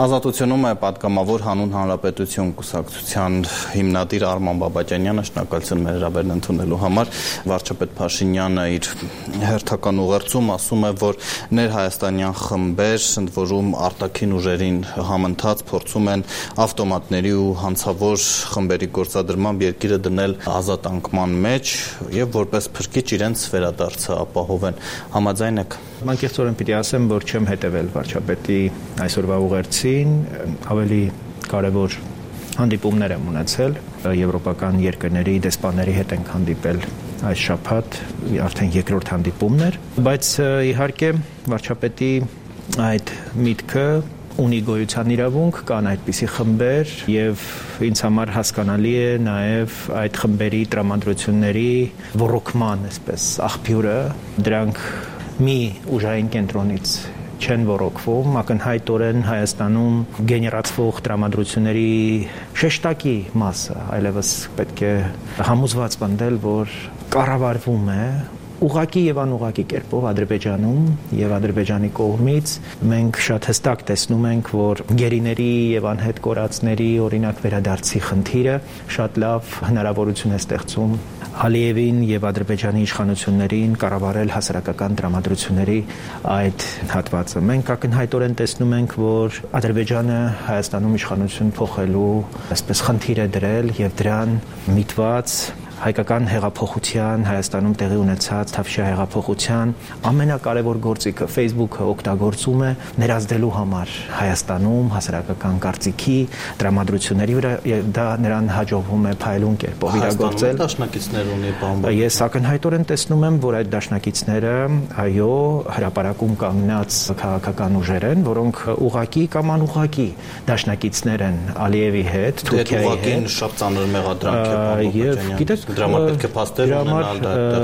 Ազատությունում է պատգամավոր Հանուն Հանրապետություն կուսակցության հիմնադիր Արման Բաբաջանյանը, շնորհակալություն մեր հրավերն ընդունելու համար։ Վարչապետ Փաշինյանը իր հերթական ուղերձում ասում է, որ ներհայաստանյան խմբեր, ընդ որում արտաքին ուժերին համընթաց փորձում են ավտոմատների ու հանցավոր խմբերի գործադրմամբ երկիրը դնել ազատ անկման մեջ եւ որպես փրկիչ իրենց վերադարձը ապահովեն։ Համաձայն եք։ Անկեղծորեն պիտի ասեմ, որ չեմ հետևել վարչապետի այսօրվա ուղերձին, ավելի կարևոր հանդիպումներ եմ ունեցել, եվրոպական երկրների դեսպանների հետ ենք հանդիպել այս շաբաթ, արդեն երկրորդ հանդիպումն էր, բայց իհարկե վարչապետի այդ միտքը ունի գոյության իրավունք, կան այդպիսի խմբեր եւ ինձ համար հասկանալի է նաեւ այդ խմբերի տրամադրությունների ոռոգման, այսպես, աղբյուրը, դրանք մի ուժային կենտրոնից չեն ոռոգվում, ակնհայտորեն Հայաստանում գեներացվող տրամադրությունների շեշտակի մասը այլևս պետք է համոզված պնդել, որ կառավարվում է ուղղակի եւ անուղղակի կերպով Ադրբեջանում եւ Ադրբեջանի կողմից մենք շատ հստակ տեսնում ենք, որ գերիների եւ անհետ կորածների օրինակ վերադարձի խնդիրը շատ լավ հնարավորություն է ստեղծում Ալիևին եւ Ադրբեջանի իշխանություններին կառավարել հասարակական տրամադրությունների այդ հատվածը։ Մենք ակնհայտորեն տեսնում ենք, որ Ադրբեջանը Հայաստանում իշխանություն փոխելու այսպես խնդիր է դրել եւ դրան միտված հայկական հեղափոխության Հայաստանում տեղի ունեցած Թավշյա հեղափոխության ամենակարևոր գործիքը Facebook-ը օգտագործում է ներազդելու համար Հայաստանում հասարակական կարծիքի տրամադրությունների վրա եւ դա նրան հաջողվում է փայլուն կերպով իրագործել։ Դաշնակիցներ ունի բան։ Ես ակնհայտորեն տեսնում եմ, որ այդ դաշնակիցները այո հրապարակում կանգնած քաղաքական ուժեր են, որոնք ուղղակի կամ անուղղակի դաշնակիցներ են Ալիևի հետ, Թուրքիայի հետ։ Շատ ծանր մեղադրանք է Գիտեք, դրա համար պետք է փաստեր ունենալ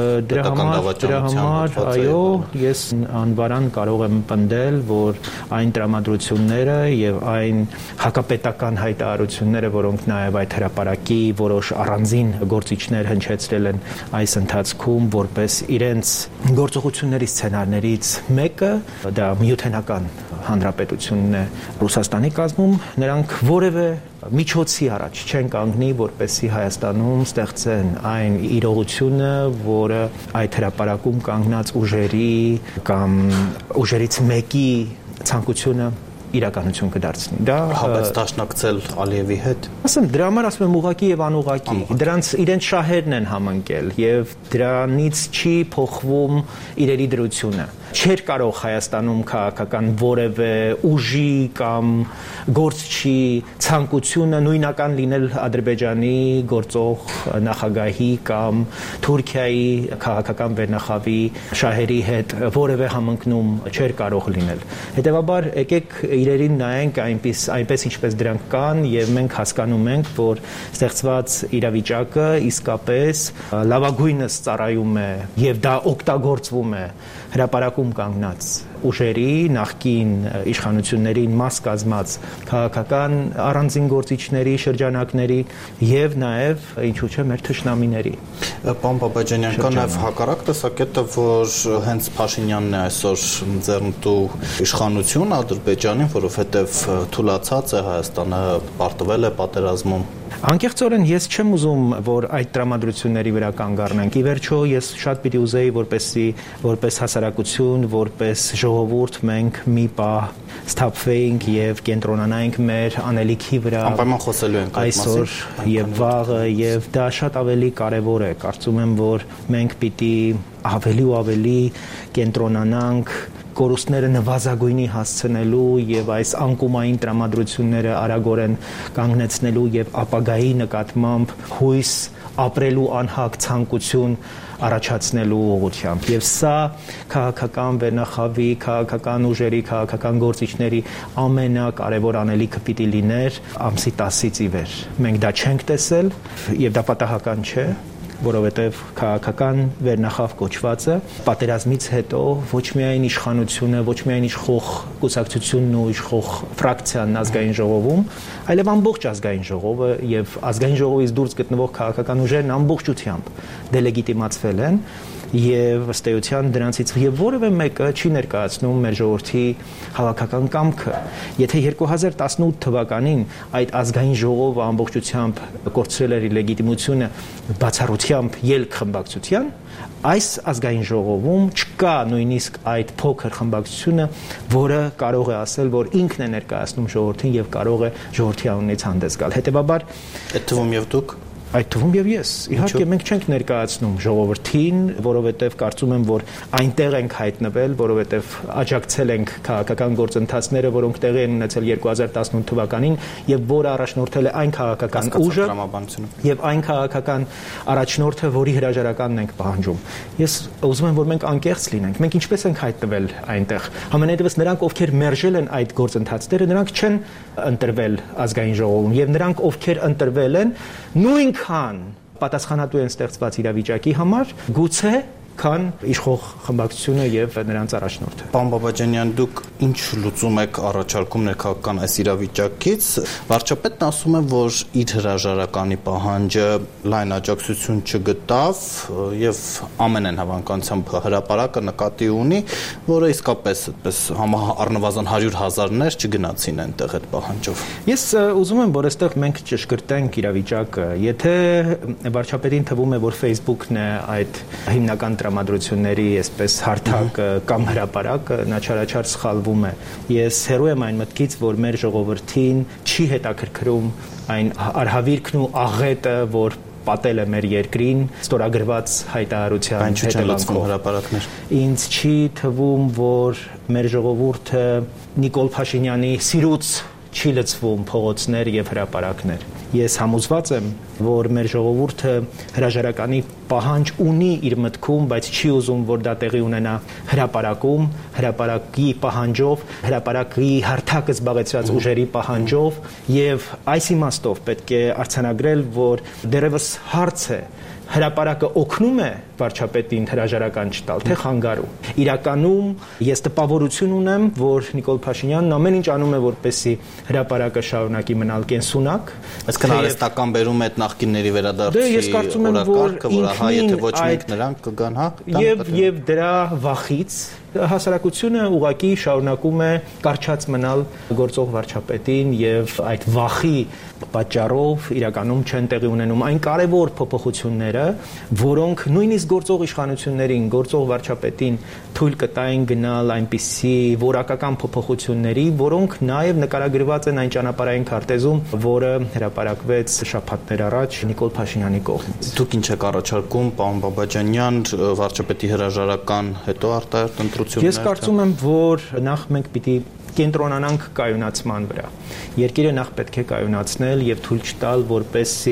դրա համար այո ես անվարան կարող եմ պնդել, որ այն տրամադրությունները եւ այն հակապետական հայտարարությունները, որոնք նաեւ այդ հրապարակի որոշ առանձին գործիչներ հնչեցրել են այս ընթացքում որպես իրենց գործողությունների սցենարներից մեկը, դա միութենական հանրապետությունն է Ռուսաստանի կազմում, նրանք որևէ միջոցի առաջ չեն կանգնի, որպեսզի Հայաստանում ստեղծեն այն իրողությունը, որը այդ հրապարակում կանգնած ուժերի կամ ուժերից մեկի ցանկությունը իրականություն կդարձնի։ Դա բայց դաշնակցել Ալիևի հետ։ Ասեմ, դրա համար ասում եմ ուղղակի եւ անուղղակի։ Դրանց իրենց շահերն են համընկել եւ դրանից չի փոխվում իրերի դրությունը։ Չէր կարող Հայաստանում քաղաքական որևէ ուժի կամ գործչի ցանկությունը նույնական լինել Ադրբեջանի գործող նախագահի կամ Թուրքիայի քաղաքական վերնախավի շահերի հետ որևէ համընկնում չէր կարող լինել։ Հետևաբար եկեք իրերին նայենք այնպես ինչպես դրանք կան եւ մենք հասկանում ենք, որ ստեղծված իրավիճակը իսկապես լավագույնս ծառայում է եւ դա օգտագործվում է հրապարակում կանգնած ուժերի նախկին իշխանություններին մաս կազմած քաղաքական առանձին գործիչների շրջանակների եւ նաեւ ինչու՞ չէ մեր թշնամիների։ Պարոն Բաբաջանյան, կա նաեւ հակառակ տեսակետը, որ հենց Փաշինյանն է այսօր ձեռնտու իշխանություն Ադրբեջանին, որովհետեւ թուլացած է Հայաստանը, պարտվել է պատերազմում։ Անկեղծորեն ես չեմ ուզում, որ այդ տրամադրությունների վրա կանգ առնենք։ Ի վերջո ես շատ պիտի ուզեի, որպես հասարակություն, որպես ժողովուրդ մենք մի պահ սթափվեինք եւ կենտրոնանայինք մեր անելիքի վրա։ Անպայման խոսելու ենք այդ մասին։ Այսօր եւ վաղը եւ դա շատ ավելի կարեւոր է։ Կարծում եմ, որ մենք պիտի ավելի ու ավելի կենտրոնանանք կորուստները նվազագույնի հասցնելու եւ այս անկումային տրամադրությունները արագորեն կանգնեցնելու եւ ապագայի նկատմամբ հույս ապրելու անհագ ցանկություն առաջացնելու ուղղությամբ եւ սա քաղաքական վերնախավի, քաղաքական ուժերի, քաղաքական գործիչների ամենակարևոր անելիքը պիտի լիներ ամսի 10-ից ի վեր։ Մենք դա չենք տեսել եւ դա պատահական չէ, որովհետև քաղաքական վերնախավ կոչվածը պատերազմից հետո ոչ միայն իշխանությունը, ոչ միայն իշխող կուսակցությունն ու իշխող ֆրակցիան ազգային ժողովում, այլև ամբողջ ազգային ժողովը եւ ազգային ժողովից դուրս գտնվող քաղաքական ուժերն ամբողջությամբ դելեգիտիմացվել են եւ ըստ էության դրանցից եւ որևէ մեկը չի ներկայացնում մեր ժողովրդի հավաքական կամքը։ Եթե 2018 թվականին այդ ազգային ժողովը ամբողջությամբ կորցրել էր իր լեգիտիմությունը բացառությամբ ելք խմբակցության, այս ազգային ժողովում չկա նույնիսկ այդ փոքր խմբակցությունը, որը կարող է ասել, որ ինքն է ներկայացնում ժողովրդին եւ կարող է ժողովրդի անունից հանդես գալ։ Հետեւաբար այդ թվում եւ դուք այդ թվում եւ ես իհարկե մենք չենք ներկայացնում ժողովրդին, որովհետեւ կարծում եմ, որ այնտեղ ենք հայտնվել, որովհետեւ աջակցել ենք քաղաքական գործընթացները, որոնք տեղի են ունեցել 2018 թվականին եւ որը առաջնորդել է այն քաղաքական ուժը եւ այն քաղաքական առաջնորդը, որի հրաժարականն ենք պահանջում։ Ես ուզում եմ, որ մենք անկեղծ լինենք։ Մենք ինչպես ենք հայտնվել այնտեղ։ Համենայնդեպս նրանք, ովքեր մերժել են այդ գործընթացները, նրանք չեն ընտրվել ազգային ժողովում եւ նրանք, ովքեր ընտրվել են, նույնքան պատասխանատու են ստեղծված իրավիճակի համար, գուցե քան իշխող խմբակցությունը եւ նրանց առաջնորդը։ Պարոն Բաբաջանյան, դուք ինչ լուծում եք առաջարկում ներքաղաքական այս իրավիճակից։ Վարչապետն ասում է, որ իր հրաժարականի պահանջը լայն աջակցություն չգտավ եւ ամենայն հավանականությամբ հրապարակը նկատի ունի, որը իսկապես այդպես առնվազն 100,000-ներ չգնացին այնտեղ այդ պահանջով։ Ես ուզում եմ, որ այստեղ մենք ճշգրտենք իրավիճակը։ Եթե վարչապետին թվում է, որ Facebook-ն է այդ հիմնական տրամադրությունների այսպես հարթակ կամ հրապարակ, նա չարաչար սխալվում է։ Ես հեռու եմ այն մտքից, որ մեր ժողովրդին չի հետաքրքրում այն արհավիրքն ու աղետը, որ պատել է մեր երկրին ստորագրված հայտարարության հետևանքով։ Ինձ չի թվում, որ մեր ժողովուրդը Նիկոլ Փաշինյանի սիրուց չի լցվում փողոցներ եւ հրապարակներ։ Ես համոզված եմ, որ մեր ժողովուրդը հրաժարականի պահանջ ունի իր մտքում, բայց չի ուզում, որ դա տեղի ունենա հրապարակում, հրապարակի պահանջով, հրապարակի հարթակը զբաղեցրած ուժերի պահանջով եւ այս իմաստով պետք է արձանագրել, որ դեռևս հարց է հրապարակը օգնում է վարչապետին հրաժարական չտալ, թե խանգարում։ Իրականում ես տպավորություն ունեմ, որ Նիկոլ Փաշինյանն ամեն ինչ անում է, որպեսզի հրապարակը շարունակի մնալ կենսունակ։ Այսինքն արհեստական բերում է այդ նախկինների վերադարձի օրակարգը, որ ահա եթե ոչ մենք նրանք կգան, հա։ Եվ դրա վախից հասարակությունը ուղղակի շարունակում է կարճած մնալ գործող վարչապետին եւ այդ վախի պատճառով իրականում չեն տեղի ունենում այն կարևոր փոփոխությունները, որոնք նույնիսկ գործող իշխանություններին, գործող վարչապետին թույլ կտային գնալ այնպիսի որակական փոփոխությունների, որոնք նաեւ նկարագրված են այն ճանապարհային քարտեզում, որը հրապարակվեց շաբաթներ առաջ Նիկոլ Փաշինյանի կողմից։ Դուք ինչ եք առաջարկում, պարոն Բաբաջանյան, վարչապետի հրաժարական հետո արտահերտ ընտրություններ։ Ես կարծում եմ, որ նախ մենք պիտի կենտրոնանանք կայունացման վրա։ Երկիրը նախ պետք է կայունացնել եւ թույլ չտալ, որպեսզի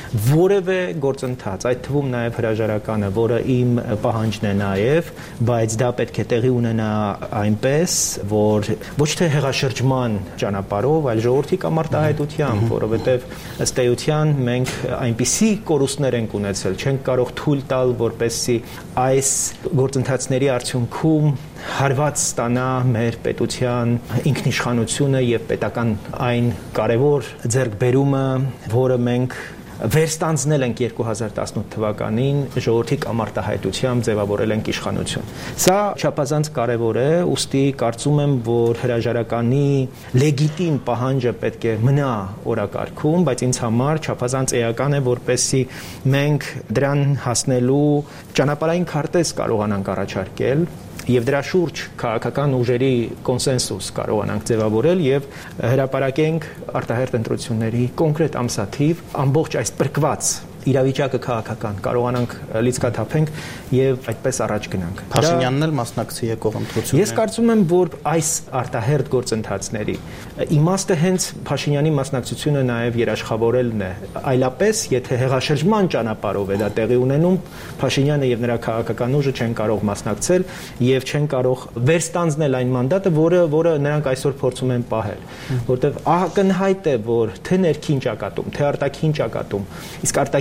որևէ գործընթաց, այդ թվում նաեւ հրաժարականը, որը իմ պահանջն է նաեւ, բայց դա պետք է տեղի ունենա այնպես, որ ոչ թե հեղաշրջման ճանապարհով, այլ ժողովրդի կամ արտահայտությամբ, որովհետեւ ըստ էության մենք այնպիսի կորուստներ ենք ունեցել, չենք կարող թույլ տալ, որպեսզի այս գործընթացների արդյունքում հարված ստանա մեր պետության ինքնիշխանությունը եւ պետական այն կարևոր ձեռքբերումը, որը մենք վերստանձնել ենք 2018 թվականին ժողովրդի կամ արտահայտությամբ ձևավորել ենք իշխանություն։ Սա չափազանց կարևոր է, ուստի կարծում եմ, որ հրաժարականի լեգիտիմ պահանջը պետք է մնա օրակարգում, բայց ինձ համար չափազանց էական է, որպեսզի մենք դրան հասնելու ճանապարհային քարտեզ կարողանանք առաջարկել եւ դրա շուրջ քաղաքական ուժերի կոնսենսուս կարողանանք ձևավորել եւ հրապարակենք արտահերթ ընտրությունների կոնկրետ ամսաթիվ ամբողջ այս պրկված իրավիճակը քաղաքական կարողանանք լիցքաթափենք եւ այդպես առաջ գնանք։ Փաշինյանն էլ մասնակցի եկող ընտրություններին։ Ես կարծում եմ, որ այս արտահերթ գործընթացների իմաստը հենց Փաշինյանի մասնակցությունը նաեւ երաշխավորելն է։ Այլապես, եթե հեղաշրջման ճանապարհով է դա տեղի ունենում, Փաշինյանը եւ նրա քաղաքական ուժը չեն կարող մասնակցել եւ չեն կարող վերստանձնել այն մանդատը, որը նրանք այսօր փորձում են պահել, որտեղ ակնհայտ է, որ թե ներքին ճակատում, թե արտաքին ճակատում, իսկ արտաքին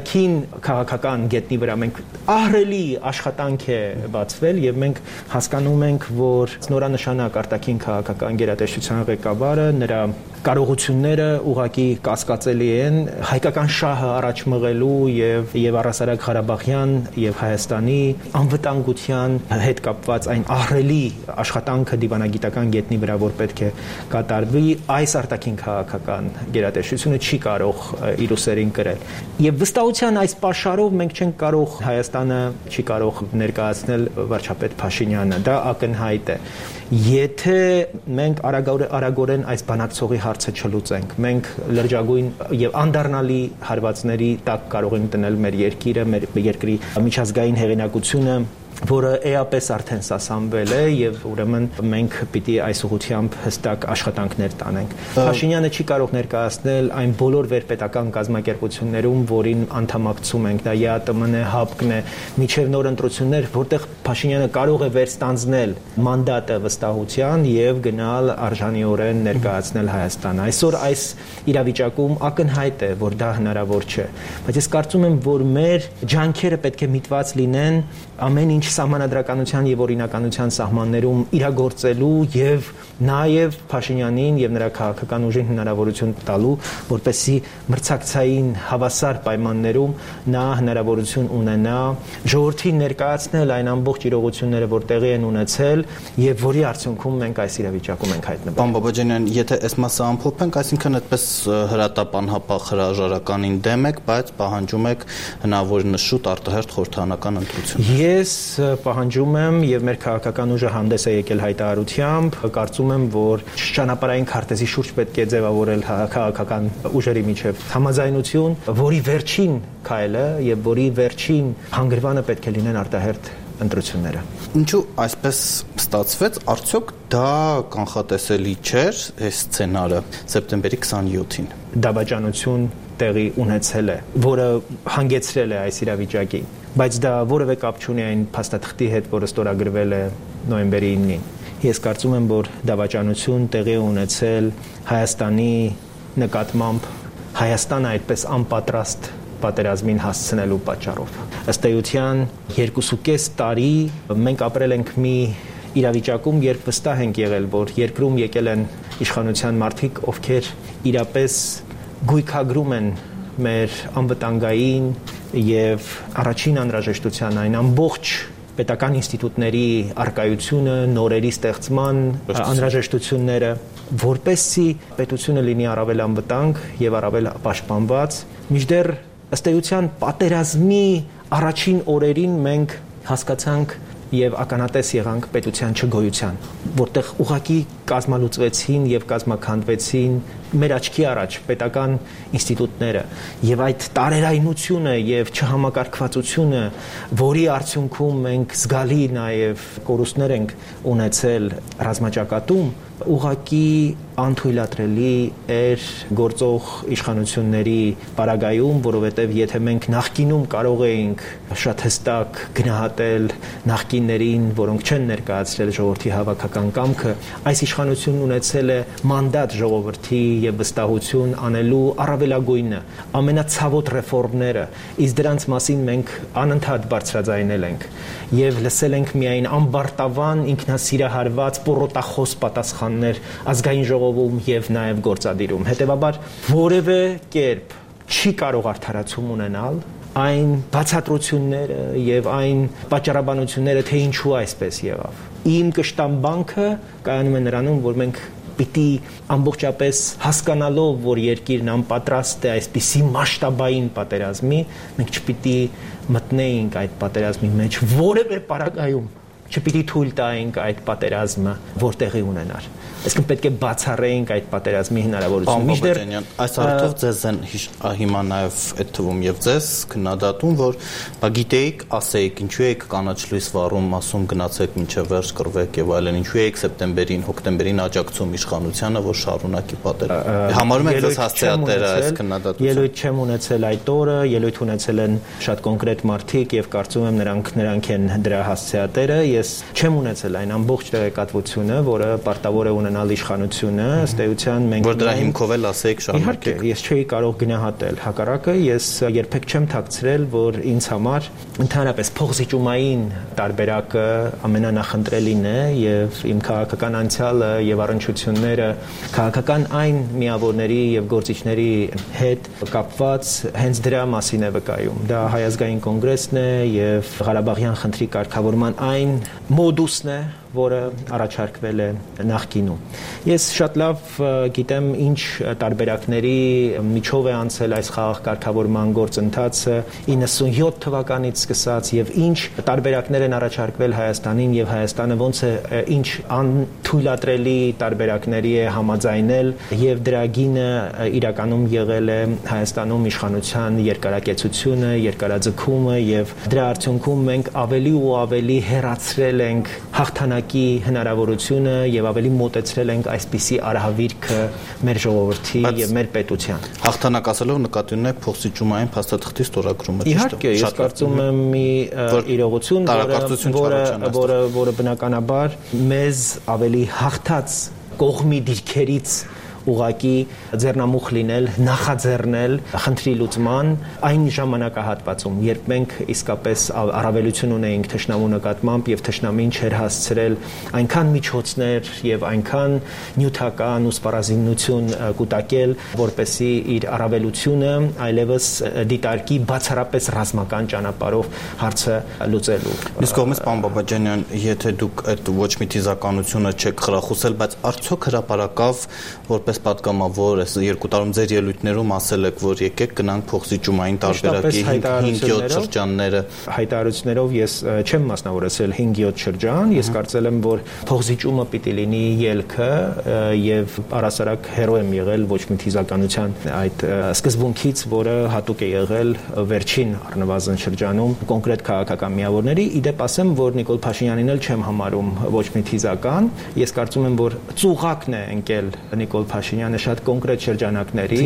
արտաքին քաղաքական գետնի վրա մենք ահռելի աշխատանք է բացվել եւ մենք հասկանում ենք, որ նորանշանակ արտաքին քաղաքական գերատեսչության ղեկավարը նրա կարողությունները ուղղակի կասկածելի են հայկական շահը առաջ մղելու եւ առհասարակ Ղարաբաղյան եւ Հայաստանի անվտանգության հետ կապված այն ահռելի աշխատանքը դիվանագիտական գետնի վրա, որ պետք է կատարվի, այս արտաքին քաղաքական գերատեսչությունը չի կարող իր ուսերին կրել։ Եվ վստահության այս պաշարով մենք չենք կարող Հայաստանը չի կարող ներկայացնել վարչապետ Փաշինյանը, դա ակնհայտ է։ Եթե մենք արագորեն այս բանակցողի հարցը չլուծենք, մենք լրջագույն եւ անդառնալի հարվածների տակ կարող ենք դնել մեր երկիրը, մեր երկրի միջազգային հեղինակությունը, որը էապես արդեն սասանվել է եւ ուրեմն մենք պիտի այս ուղղությամբ հստակ աշխատանքներ տանենք։ Փաշինյանը չի կարող ներկայացնել այն բոլոր վերպետական կազմակերպություններում, որին անդամակցում ենք, դա ԵԱՏՄ-ն է, ՀԱՊԿ-ն է, միջև նոր ընտրություններ, որտեղ Փաշինյանը կարող է վերստանձնել մանդատը վստահության եւ գնալ արժանիորեն ներկայացնել Հայաստանը։ Այսօր այս իրավիճակում ակնհայտ է, որ դա հնարավոր չէ, բայց ես կարծում եմ, որ մեր ջանքերը պետք է միտված լինեն ամեն ինչ սահմանադրականության եւ օրինականության սահմաններում իրագործելու եւ նաեւ Փաշինյանին եւ նրա քաղաքական ուժին հնարավորություն տալու, որպեսզի մրցակցային հավասար պայմաններում նա հնարավորություն ունենա ժողովրդին ներկայացնել այն ամբողջ իրողությունները, որ տեղի են ունեցել եւ որի արդյունքում մենք այս իրավիճակում ենք հայտնվել։ Պարոն Բաբաջանյան, եթե այս մասը ամփոփենք, այսինքն այդպես հրատապ անհապաղ հրաժարականին դեմ եք, բայց պահանջում եք հնարավորինս շուտ արտահերթ խորհրդարանական ընտրություն։ Ես պահանջում եմ եւ մեր քաղաքական ուժը հանդես է եկել հայտարարությամբ, կարծում եմ, որ ճանապարհային քարտեզի շուրջ պետք է ձևավորել քաղաքական ուժերի միջև համաձայնություն, որի վերջին քայլը եւ որի վերջին հանգրվանը պետք է լինեն արտահերթ ընտրությունները։ Ինչու այսպես ստացվեց, արդյոք դա կանխատեսելի չէր այս սցենարը սեպտեմբերի 27-ին։ Դավաճանություն տեղի ունեցել է, որը հանգեցրել է այս իրավիճակին, բայց դա որևէ կապ չունի այն փաստաթղթի հետ, որը ստորագրվել է նոյեմբերի 9-ին։ Ես կարծում եմ, որ դավաճանություն տեղի ունեցել Հայաստանի նկատմամբ Հայաստանը այդպես անպատրաստ պատերազմին հասցնելու պատճառով։ Ըստ էության 2.5 տարի մենք ապրել ենք մի իրավիճակում, երբ վստահ ենք եղել, որ երկրում եկել են իշխանության մարդիկ, ովքեր իրապես գույքագրում են մեր անվտանգային եւ առաջին անհրաժեշտության այն ամբողջ պետական ինստիտուտների արկայությունը, նորերի ստեղծման անհրաժեշտությունները, որպեսզի պետությունը լինի առավել անվտանգ եւ առավել պաշտպանված, մինչդեռ ըստ էության պատերազմի առաջին օրերին մենք հասկացանք եւ ականատես եղանք պետության չգոյության, որտեղ ուղղակի կազմալուծվեցին եւ կազմաքանդվեցին մեր աչքի առաջ պետական ինստիտուտները եւ այդ տարերայնությունը եւ չհամակարգվածությունը, որի արդյունքում մենք զգալի նաեւ կորուստներ ենք ունեցել ռազմաճակատում, ուղղակի անթույլատրելի էր գործող իշխանությունների պարագայում, որովհետև եթե մենք նախկինում կարող էինք շատ հստակ գնահատել նախկիններին, որոնք չեն ներկայացրել ժողովրդի հավաքական կամքը, այս իշխանությունն ունեցել է մանդատ ժողովրդի եւ վստահություն անելու առավելագույնը, ամենացավոտ ռեֆորմները, իսկ դրանց մասին մենք անընդհատ բարձրաձայնել ենք եւ լսել ենք միայն ամբարտավան ինքնասիրահարված պոռոտախոս պատասխաններ ազգային ժողովում եւ նաեւ գործադիրում։ Հետեւաբար որևէ կերպ չի կարող արդարացում ունենալ այն բացատրությունները եւ այն պատճառաբանությունները, թե ինչու այսպես եղավ։ Իմ կշտամբանքը կայանում է նրանում, որ մենք պիտի ամբողջապես հասկանալով, որ երկիրն անպատրաստ է այսպիսի մասշտաբային պատերազմի, մենք չպիտի մտնեինք այդ պատերազմի մեջ որևէ պարագայում, չպիտի թույլ տայինք այդ պատերազմը որտեղի ունենար։ Այսինքն պետք է բացառեինք այդ պատերազմի հնարավորությունը։ Մինչդեռ այս առթով ձեզ են հիմա նաև այդ թվում եւ ձեզ քննադատում, որ բա գիտեիք, ասեիք, ինչու եք կանաչ լույս վառում, ասում գնացեք մինչև վերջ կռվեք եւ այլն, ինչու եք սեպտեմբերին, հոկտեմբերին աջակցում իշխանությանը, որ շարունակի պատերազմը։ Համարում եք ձեզ հասցեատերը այս քննադատությունը։ Ելույթ չեմ ունեցել այդ օրը, ելույթ ունեցել են շատ կոնկրետ մարդիկ եւ կարծում եմ նրանք են դրա հասցեատերը ես չեմ ունեցել այն ամբողջ տեղեկատվությունը, որը պարտավոր է ունենալ իշխանությունը, ըստ էության մենք որ դրա հիմքով էլ ասեք շարունակեք։ Իհարկե, ես չէի կարող գնահատել, հակառակը ես երբեք չեմ թաքցրել, որ ինձ համար ընդհանրապես փոխզիջումային տարբերակը ամենանախընտրելին է եւ իմ քաղաքական անցյալը եւ առնչությունները քաղաքական այն միավորների եւ գործիչների հետ կապված հենց դրա մասին է վկայում։ Դա Հայ ազգային կոնգրեսն է եւ Ղարաբաղյան խնդրի կարգավորման այն մոդուսն է, որը առաջարկվել է նախկինում։ Ես շատ լավ գիտեմ ինչ տարբերակների միջով է անցել այս խաղաղ կարգավորման գործընթացը 97 թվականից սկսած եւ ինչ տարբերակներ են առաջարկվել Հայաստանին եւ Հայաստանը ոնց է ինչ անթույլատրելի տարբերակների է համաձայնել եւ դրա գինը իրականում եղել է Հայաստանում իշխանության երկարակեցությունը, երկարաձգումը եւ դրա արդյունքում մենք ավելի ու ավելի հեռացրել ենք հաղթանակի հնարավորությունը եւ ավելի մոտեցրել ենք այսպիսի արհավիրքը մեր ժողովրդի եւ մեր պետության։ Հաղթանակ ասելով նկատի ունեք փոխզիջումային փաստաթղթի ստորագրումը, ճիշտ է։ Իհարկե, ես կարծում եմ մի իրողություն, որը բնականաբար մեզ ավելի հաղթած կողմի դիրքերից ուղակի ձեռնամուխ լինել, նախաձեռնել խնդրի լուծման այն ժամանակահատվածում, երբ մենք իսկապես առավելություն ունեինք թշնամու նկատմամբ եւ թշնամին չէր հասցրել այնքան միջոցներ եւ այնքան նյութական ու սպառազինություն կուտակել, որպեսզի իր առավելությունը այլևս դիտարկի բացառապես ռազմական ճանապարհով հարցը լուծելու։ Իսկ կողմից պարոն Բաբաջանյան, եթե դուք այդ ոչ մի թիզականությունը չեք խրախուսել, բայց արդյոք հրապարակավ որպես պատգամավոր այս 2 տարում ձեր ելույթներում ասել եք, որ եկեք գնանք փոխզիջումային տարբերակի 5-7 շրջանները։ Հայտարարություններով ես չեմ մասնավորեցել 5-7 շրջան, ես կարծել եմ, որ փոխզիջումը պիտի լինի ելքը եւ առասարակ հերո եմ եղել ոչ մի թիզականության այդ սկզբունքից, որը հատուկ է եղել վերջին առնվազն շրջանում կոնկրետ քաղաքական միավորների։ Իդեպ ասեմ, որ Նիկոլ Փաշինյանին էլ չեմ համարում ոչ մի թիզական։ Ես կարծում եմ, որ ծուղակն է ընկել Նիկոլ Փաշինյանը շատ կոնկրետ շրջանակների,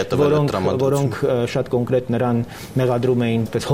որոնք շատ կոնկրետ նրան մեղադրում էին, պես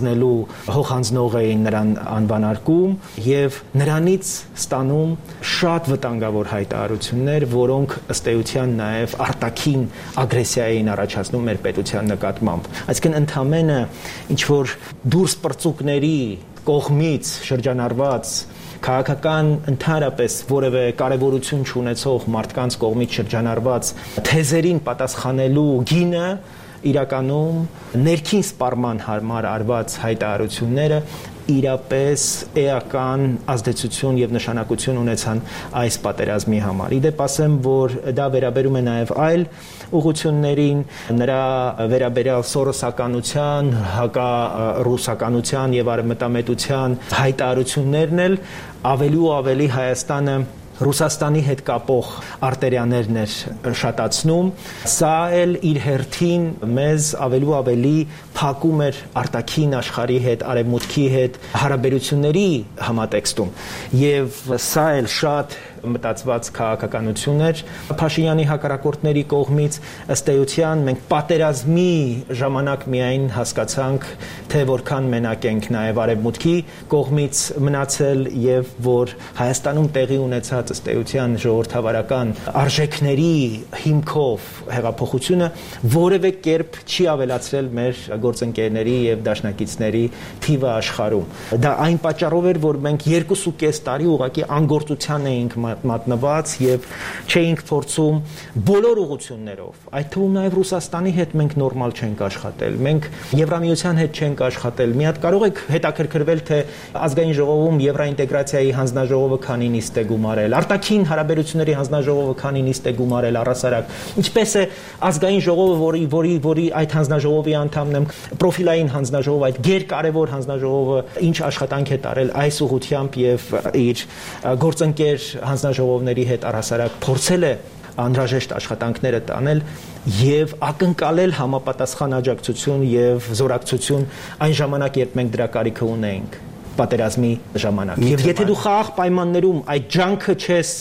հող հանձնող էին նրան անբանարկում եւ նրանից ստանում շատ վտանգավոր հայտարարություններ, որոնք ըստ էության նաեւ արտաքին ագրեսիա էին առաջացնում մեր պետության նկատմամբ։ Այսինքն ընդամենը ինչ որ դուրս պրծուկների կողմից շրջանառված քաղաքական ընդհանրապես որևէ կարևորություն չունեցող մարդկանց կողմից շրջանառված թեզերին պատասխանելու գինը իրականում ներքին սպառման համար արված հայտարարությունները իրապես էական ազդեցություն եւ նշանակություն ունեցան այս պատերազմի համար։ Իդեպ ասեմ, որ դա վերաբերում է նաեւ այլ ուղղություններին, նրա վերաբերյալ սորոսականության, հակառուսականության եւ արևմտամետության հայտարարություններն էլ ավելի ու ավելի Հայաստանը Ռուսաստանի հետ կապող արտերյաներն էր շատացնում, սա էլ իր հերթին մեզ ավելի ու ավելի փակում էր արտաքին աշխարհի հետ, արևմուտքի հետ հարաբերությունների համատեքստում, եւ սա էլ շատ մտածված քաղաքականություն էր Փաշինյանի հակառակորդների կողմից։ Ըստ էության մենք պատերազմի ժամանակ միայն հասկացանք, թե որքան մենակ ենք նաև արևմուտքի կողմից մնացել եւ որ Հայաստանում տեղի ունեցած ըստ էության ժողովրդավարական արժեքների հիմքով հեղափոխությունը որևէ կերպ չի ավելացրել մեր գործընկերների եւ դաշնակիցների թիվը աշխարհում։ Դա այն պատճառով էր, որ մենք 2.5 տարի ուղղակի անգործության էինք մատնված եւ չէինք փորձում բոլոր ուղղություններով, այդ թվում նաեւ Ռուսաստանի հետ մենք նորմալ չենք աշխատել, մենք Եվրամիության հետ չենք աշխատել։ Մի հատ կարող եք հետաքրքրվել, թե ազգային ժողովում Եվրոինտեգրացիայի հանձնաժողովը քանի նիստ է գումարել, արտաքին հարաբերությունների հանձնաժողովը քանի նիստ է գումարել առասարակ, ինչպես է ազգային ժողովը, որի այդ հանձնաժողովի անդամն եմ, պրոֆիլային հանձնաժողով, այդ գերկարևոր հանձնաժողովը ինչ աշխատանք է տարել այս ուղղությամբ եւ իր գործընկեր հանձնաժողովների հետ առասարակ փորձել է անհրաժեշտ աշխատանքները տանել եւ ակնկալել համապատասխան աջակցություն եւ զորակցություն այն ժամանակ, երբ մենք դրա կարիքը ունեինք պատերազմի ժամանակ։ Եվ եթե դու խաղաղ պայմաններում այդ ջանքը չես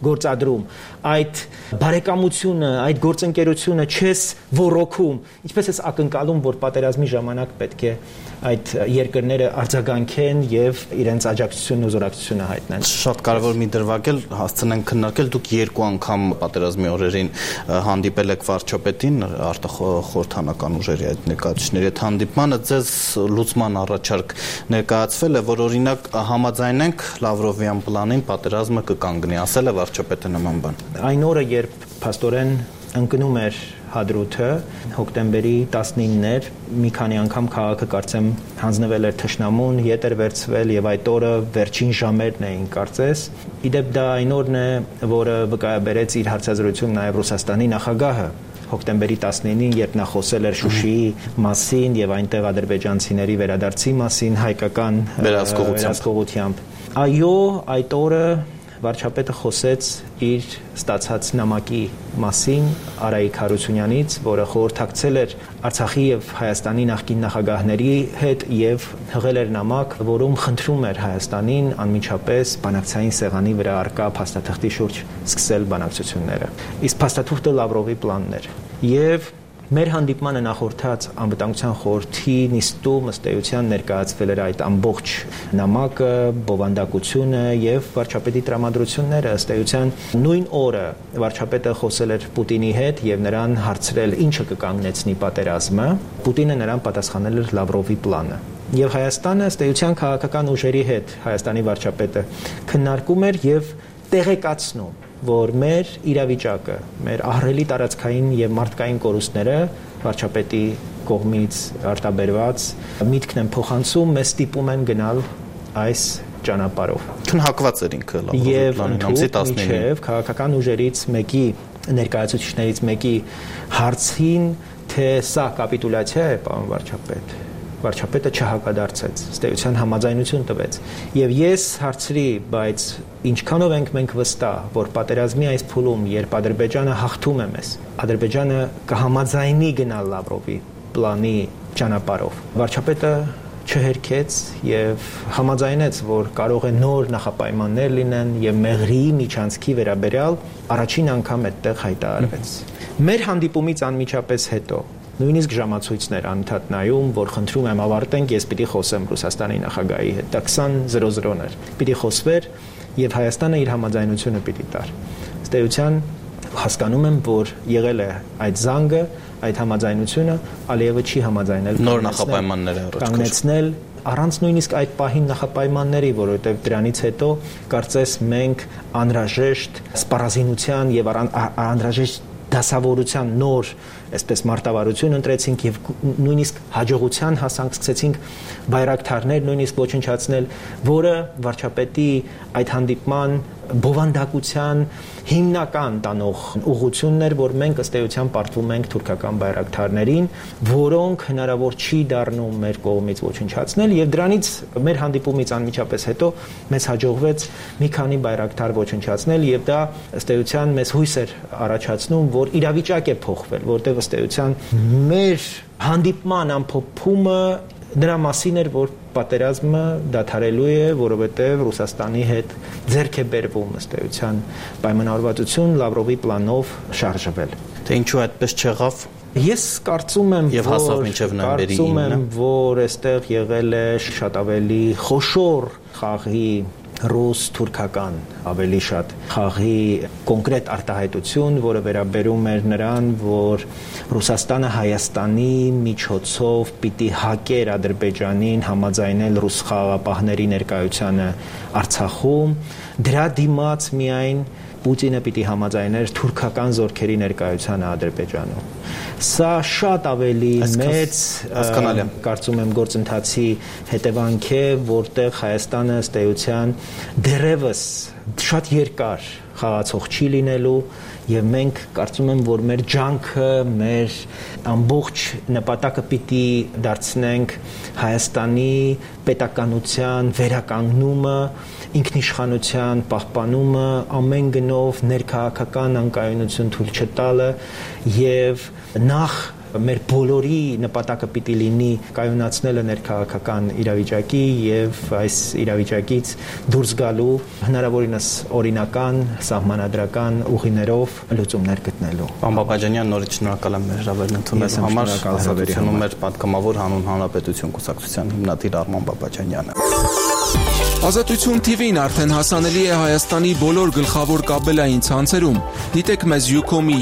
գործադրում, այդ բարեկամությունը, այդ գործընկերությունը չես ոռոգում, ինչպես ես ակնկալում, որ պատերազմի ժամանակ պետք է այդ երկրները արձագանքեն եւ իրենց աջակցությունն ու զորակցությունը հայտնեն։ Շատ կարևոր մի դրվագ էլ հասցնենք քննարկել, դուք 2 անգամ պատերազմի օրերին հանդիպել եք վարչապետին, արտախորհրդանական ուժերի այդ ներկայացուցիչների հետ հանդիպմանը, ձեզ լուծման առաջարկ ներկայացվել է, որ օրինակ համաձայնենք Լավրովյան պլանին, պատերազմը կկանգնի, ասել է վարչապետը նման բան։ Այն օրը, երբ փաստորեն ընկնում էր Հադրութը, հոկտեմբերի 19-ն էր, մի քանի անգամ քաղաքը կարծեմ հանձնվել էր թշնամուն, ետ էր վերցվել եւ այդ օրը վերջին ժամերն էին կարծես։ Իդեպ դա այն օրն է, որը վկայաբերեց իր հարցազրույցում նաեւ Ռուսաստանի նախագահը հոկտեմբերի 19-ին, երբ նա խոսել էր Շուշիի մասին եւ այնտեղ ադրբեջանցիների վերադարձի մասին հայկական վերահսկողությամբ։ Այո, այդ օրը վարչապետը խոսեց իր ստացած նամակի մասին Արայիկ Հարությունյանից, որը խորհրդակցել էր Արցախի եւ Հայաստանի նախկին նախագահների հետ եւ հղել էր նամակ, որում խնդրում էր Հայաստանին անմիջապես բանակցային սեղանի վրա առկա փաստաթղթի շուրջ սկսել բանակցությունները։ Իսկ փաստաթուղթը Լավրովի պլանն էր։ Եվ մեր հանդիպմանը նախորդած անվտանգության խորհրդի նիստում ըստ էության ներկայացվել էր այդ ամբողջ նամակը, բովանդակությունը եւ վարչապետի տրամադրությունները ըստ էության նույն օրը վարչապետը խոսել էր Պուտինի հետ եւ նրան հարցրել ինչը կկանգնեցնի պատերազմը, Պուտինը նրան պատասխանել էր Լավրովի պլանը։ Եվ Հայաստանը ըստ էության քաղաքական ուժերի հետ Հայաստանի վարչապետը քննարկում էր եւ տեղեկացնում, որ մեր իրավիճակը, մեր ահռելի տարածքային եւ մարդկային կորուստները վարչապետի կողմից արտաբերված միտքն են փոխանցում, մեզ ստիպում են գնալ այս ճանապարհով։ Քննարկված էր ինքը Լավրովի պլանին ամսի 19-ին։ Եվ քաղաքական ուժերից մեկի ներկայացուցիչներից մեկի հարցին, թե սա կապիտուլյացիա է, պարոն վարչապետ, վարչապետը չհակադարձեց, ըստ էության համաձայնություն տվեց։ Եվ ես հարցրի, բայց ինչքանով ենք մենք վստահ, որ պատերազմի այս փուլում, երբ Ադրբեջանը հաղթում է մեզ, Ադրբեջանը կհամաձայնի գնալ Լավրովի պլանի ճանապարհով։ Վարչապետը չհերքեց եւ համաձայնեց, որ կարող է նոր նախապայմաններ լինեն եւ Մեղրիի միջանցքի վերաբերյալ առաջին անգամ այդտեղ հայտարարվեց։ Մեր հանդիպումից անմիջապես հետո նույնիսկ ժամացույցներ անընդհատ նայում, որ խնդրում եմ ավարտենք, ես պիտի խոսեմ Ռուսաստանի նախագահի հետ։ Դա 20:00 էր։ Պիտի խոսվեր եւ Հայաստանը իր համաձայնությունը պիտի տար։ Ըստ էության հասկանում եմ, որ եղել է այդ զանգը, այդ համաձայնությունը, Ալիևը չի համաձայնել նոր նախապայմանները կանգնեցնել առանց նույնիսկ այդ պահին նախապայմանների, որովհետև դրանից հետո կարծես մենք անհրաժեշտ սպառազինության եւ անհրաժեշտ դասավորության նոր այսպես մարտավարություն ընտրեցինք եւ նույնիսկ հաջողության հասանք, սկսեցինք բայրակթարներ նույնիսկ ոչնչացնել, որը վարչապետի այդ հանդիպման բովանդակության հիմնական տանող ուղղությունն էր, որ մենք ըստ էության պարտվում ենք թուրքական բայրակթարներին, որոնք հնարավոր չի դառնում մեր կողմից ոչնչացնել եւ դրանից մեր հանդիպումից անմիջապես հետո մեզ հաջողվեց մի քանի բայրակթար ոչնչացնել եւ դա ըստ էության մեզ հույս էր առաջացնում, որ իրավիճակ է փոխվել, որտեղ ըստ էության մեր հանդիպման ամփոփումը նրա մասին էր, որ պատերազմը դադարելու է, որովհետև Ռուսաստանի հետ ձեռք է բերվում ըստ էության պայմանավորվածություն Լավրովի պլանով շարժվել։ Թե ինչու այդպես չեղավ։ Ես կարծում եմ, եւ հասավ մինչեւ նոյեմբերի 9-ը, որ այստեղ եղել է շատ ավելի խոշոր խաղի ռուս-թուրքական ավելի շատ խաղի կոնկրետ արտահայտություն, որը վերաբերում էր նրան, որ Ռուսաստանը Հայաստանի միջոցով պիտի հակեր Ադրբեջանին համաձայնել ռուս խաղաղապահների ներկայությանը Արցախում, դրա դիմաց միայն Պուտինը պիտի համաձայներ թուրքական զորքերի ներկայությանը Ադրբեջանում։ Սա շատ ավելի մեծ, կարծում եմ, գործընթացի հետևանք է, որտեղ Հայաստանը ըստ էության դեռևս շատ երկար խաղացող չի լինելու եւ մենք կարծում եմ, որ մեր ջանքը, մեր ամբողջ նպատակը պիտի դարձնենք Հայաստանի պետականության վերականգնումը, ինքնիշխանության պահպանումը, ամեն գնով ներքաղաքական անկայունություն թույլ չտալը եւ նախ մեր բոլորի նպատակը պիտի լինի կայունացնելը ներքաղաքական իրավիճակի եւ այս իրավիճակից դուրս գալու հնարավորինս օրինական, սահմանադրական ուղիներով լուծումներ գտնելու։ Պարոն Բաբաջանյան, նորից շնորհակալ եմ մեր հրավերն ընդունելու համար։ Ազատությունում էր Պատգամավոր Հանուն Հանրապետություն կուսակցության հիմնադիր Արման Բաբաջանյանը։ Ազատություն TV-ն արդեն հասանելի է Հայաստանի բոլոր գլխավոր կաբելային ցանցերում։ Դիտեք մեզ Ucom-ի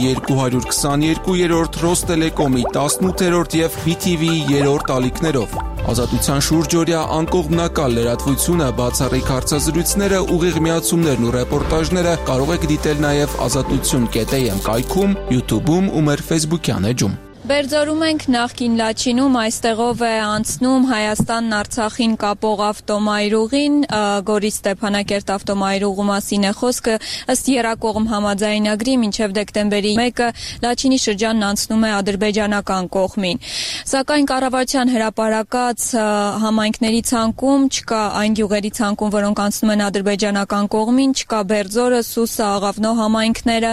222-րդ, Ռոստելեկոմի 18-րդ եւ BTV-ի 3-րդ ալիքներով։ Ազատության շուրջօրյա անկողմնակալ լրատվությունը, բացառիկ հարցազրույցները, ուղիղ միացումներն ու ռեպորտաժները կարող եք դիտել նաեւ azatutun.am կայքում, YouTube-ում ու մեր Facebook-յան էջում։ Բերձորում ենք նախկին Լաչինում, այստեղով է անցնում Հայաստանն Արցախին կապող ավտոմայրուղին, Գորիս Ստեփանակերտ ավտոմայրուղու մասին է խոսքը, ըստ եռակողմ համաձայնագրի մինչև դեկտեմբերի 1-ը Լաչինի շրջանն անցնում է ադրբեջանական կողմին։ Սակայն կառավարության հրապարակած համայնքների ցանկում չկա այն գյուղերի ցանկում, որոնք անցնում են ադրբեջանական կողմին, չկա Բերձորը, Սուսը, Աղավնո համայնքները,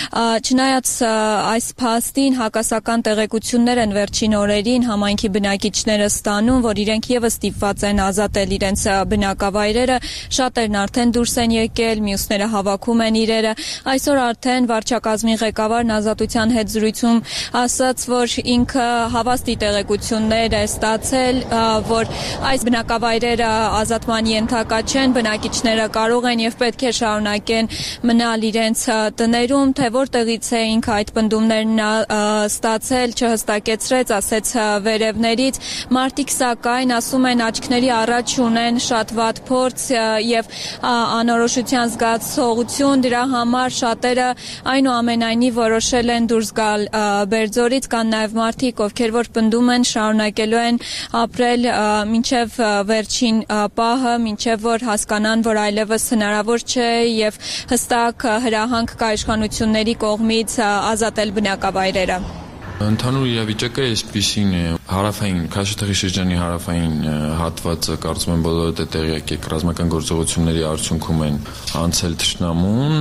չնայած այս փաստին հակասական տեղեկություններ են վերջին օրերին համայնքի բնակիչները ստանում, որ իրենք եւս ստիպված են ազատել իրենց բնակավայրերը, շատերն արդեն դուրս են եկել, մյուսները հավաքում են իրերը։ Այսօր արդեն վարչակազմի ղեկավարն Ազատության հետ զրույցում ասաց, որ ինքը հավաստի տեղեկություններ է ստացել, որ այս բնակավայրերը ազատման ենթակա չեն, բնակիչները կարող են եւ պետք է շարունակեն մնալ իրենց տներում, թե որտեղից է ինքը այդ պնդումներն ստացել, չհստակեցրեց, ասեց վերևներից։ Մարդիկ սակայն ասում են աչքների առաջ ունեն շատ վատ փորձ եւ անորոշության զգացողություն, դրա համար շատերը այնուամենայնիվ որոշել են դուրս գալ Բերձորից, կան նաեւ մարդիկ, ովքեր որ պնդում են շարունակելու են ապրել մինչեւ վերջին պահը, մինչեւ որ հասկանան, որ այլևս հնարավոր չէ եւ հստակ հրահանգ կա իշխանությունների կողմից ազատել բնակավայրերը։ Ընդհանուր իրավիճակը այսպիսին է, հարավային Քաշաթաղի շրջանի հարավային հատվածը կարծում եմ բոլորը տեղյակ եք, ռազմական գործողությունների արդյունքում են անցել թշնամուն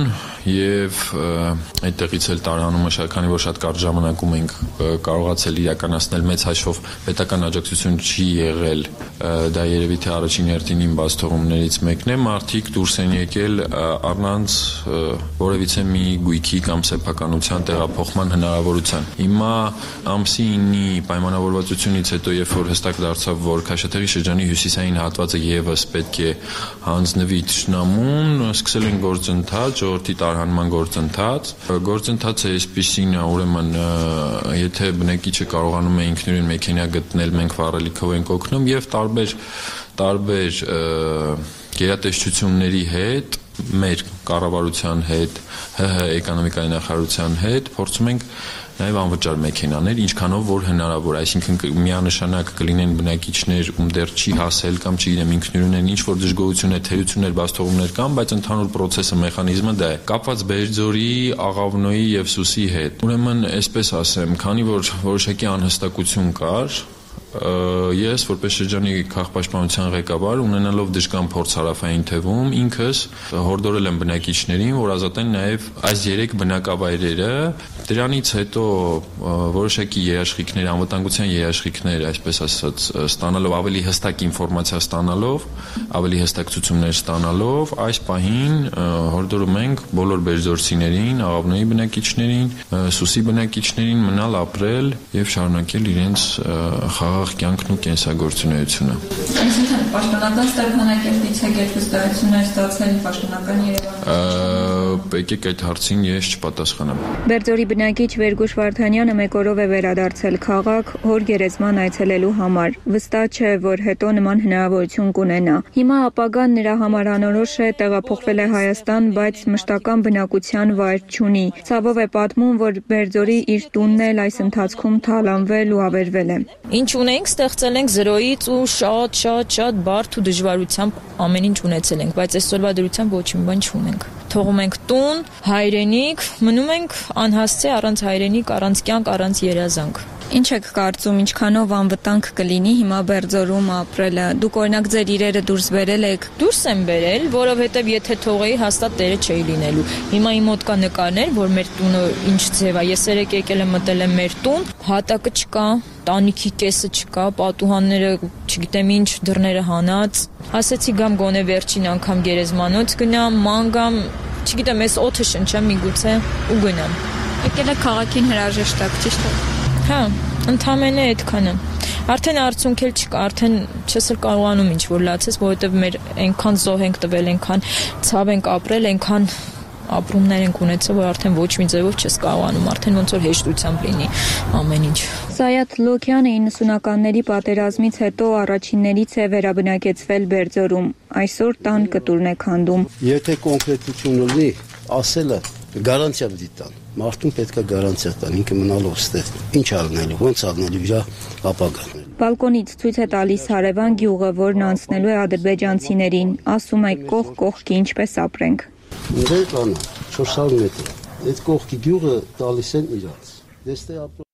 եւ այդտեղից էլ տարհանումը քանի որ շատ կարճ ժամանակում ենք կարողացել իրականացնել մեծ հաշվով պետական աջակցություն չի եղել, դա երևի թե առաջին հերթին իմ բացթողումներից մեկն է, մարդիկ դուրս են եկել առանց որևիցե մի գույքի կամ սեփականության տեղափոխման հնարավորության։ Հիմա ամսի 9-ի պայմանավորվածությունից հետո, երբ որ հստակ դարձավ, որ Քաշաթաղի շրջանի հյուսիսային հատվածը եւս պետք է հանձնվի թշնամուն, սկսել են գործընթաց, ժողովրդի տարհանման գործընթաց։ Գործընթացը այսպիսին է, ուրեմն, եթե բնակիչը կարողանում է ինքնուրույն մեքենա գտնել, մենք վառելիքով ենք օգնում եւ տարբեր գերատեսչությունների հետ, մեր կառավարության հետ, ՀՀ էկոնոմիկայի նախարարության հետ փորձում ենք նաև անվճար մեքենաներ, ինչքանով որ հնարավոր, այսինքն միանշանակ կլինեն բնակիչներ, ում դեռ չի հասել կամ չգիտեմ ինքնուրույն են ինչ-որ դժգոհություններ, թերություններ, բացթողումներ կան, բայց ընդհանուր process-ը, մեխանիզմը դա է։ Կապված Բերձորի, Աղավնոյի եւ Սուսի հետ։ Ուրեմն, այսպես ասեմ, քանի որ որոշակի անհստակություն կար, ես որպես շրջանի քաղաքապաշտպանության ղեկավար ունենալով դժկան փորձ հարավային թևում ինքս հորդորել եմ բնակիչներին, որ ազատեն նաև այս 3 բնակավայրերը, դրանից հետո որոշակի երաշխիքներ, անվտանգության երաշխիքներ, այսպես ասած, ստանալով ավելի հստակ ինֆորմացիա ստանալով, ավելի հստակ ցուցումներ ստանալով, այս պահին հորդորում ենք բոլոր բերձորցիներին, Աղավնոյի բնակիչներին, Սուսի բնակիչներին մնալ ապրել եւ շարունակել իրենց խաղաղ կյանքն ու կենսագործունեությունը։ Այսինքն պաշտոնական Ստեփանակերտից եք վստահություններ ստացել պաշտոնական Երևանից։ Եկեք այդ հարցին ես չպատասխանեմ։ Բերձորի բնակիչ Վերգուշ Վարդանյանը մեկ օրով է վերադարձել քաղաք հոր գերեզման այցելելու համար։ Վստահ չէ, որ հետո նման հնարավորություն կունենա։ Հիմա ապագան նրա համար անորոշ է, տեղափոխվել է Հայաստան, բայց մշտական բնակության վայր չունի։ Ցավով է պատմում, որ Բերձորի իր տունն էլ այս ընթացքում թալանվել ու ավերվել է։ Ինչ ունենք, ստեղծել ենք 0-ից ու շատ բարդ ու դժվարությամբ ամեն ինչ ունեցել ենք, բայց այսօրվա դրությամբ ոչ մի բան չունենք։ Թողում ենք տուն, հայրենիք, մնում ենք անհասցե առանց հայրենիք, առանց կյանք, առանց երազանք։ Ինչ եք կարծում, ինչքանով անվտանգ կլինի հիմա Բերձորում ապրելը։ Դուք օրինակ ձեր իրերը դուրս բերել եք։ Դուրս եմ բերել, որովհետև եթե թողեի, հաստատ տերը չէի լինելու։ Հիմա իմ մոտ կա նկարներ, որ մեր տունը ինչ ձև է։ Ես երեք եկել եմ մտել եմ մեր տուն, հատակը չկա, տանիքի կեսը չկա, պատուհանները, չգիտեմ ինչ, դռները հանած։ Ասեցի գամ գոնե վերջին անգամ գերեզմանոց գնամ, ման գամ, չգիտեմ, ես օդը շնչեմ միգուցե ու գնամ։ Եկել եք քաղաքին հրաժեշտ տակ, ճիշտ է։ Հա, ընդամենը այդքանը։ Արդեն արդյունք էլ չկա, արդեն չես էլ կարողանում ինչ որ լացես, որովհետև մեր այնքան զոհ ենք տվել, այնքան ցավ ենք ապրել, այնքան ապրումներ ենք ունեցել, որ արդեն ոչ մի ձևով չես կարողանում, արդեն ոնց որ հեշտությամբ լինի ամեն ինչ։ Զայաթ Լոքյանը 90-ականների պատերազմից հետո առաջիններից է վերաբնակեցվել Բերձորում։ Այսօր տան կտուրն է քանդում։ Եթե կոնկրետություն ունի, ասելը գարանտիա պիտի տան։ Մարդուն պետք է գարանտիա տան, ինքը մնալով ստեղ։ Ինչ առնելու, ոնց առնելու իր ապագան։ Բալկոնից ցույց է տալիս հարևան գյուղը, որն անցնելու է ադրբեջանցիներին։ Ասում է կողք կողքի ինչպես ապրենք։ Դե կան 400 մետր։ Այդ կողքի գյուղը տալիս են իրանց։ Դեստե ապրում